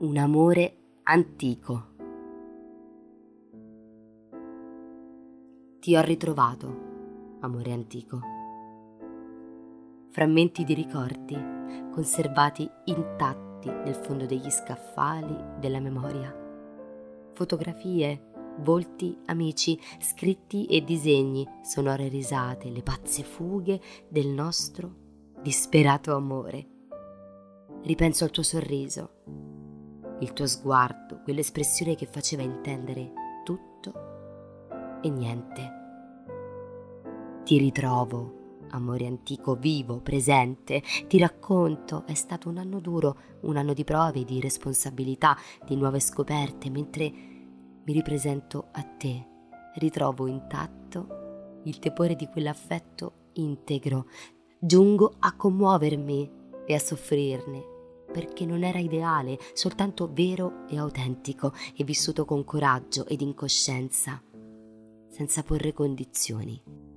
Un amore antico. Ti ho ritrovato, amore antico. Frammenti di ricordi conservati intatti nel fondo degli scaffali della memoria. Fotografie, volti amici, scritti e disegni, sonore risate, le pazze fughe del nostro disperato amore. Ripenso al tuo sorriso, il tuo sguardo, quell'espressione che faceva intendere tutto e niente. Ti ritrovo, amore antico, vivo, presente, ti racconto, è stato un anno duro, un anno di prove, di responsabilità, di nuove scoperte, mentre mi ripresento a te, ritrovo intatto il tepore di quell'affetto integro, giungo a commuovermi e a soffrirne, perché non era ideale, soltanto vero e autentico e vissuto con coraggio ed in coscienza, senza porre condizioni.